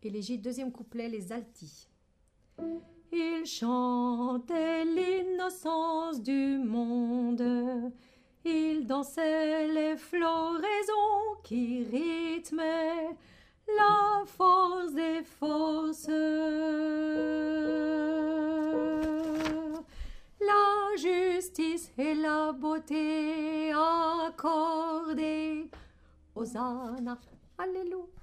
Élégie, deuxième couplet, les altis. Il chantait l'innocence du monde, il dansait les floraisons qui rythmaient la force des forces. La justice et la beauté accordées. Hosanna, Alléluia.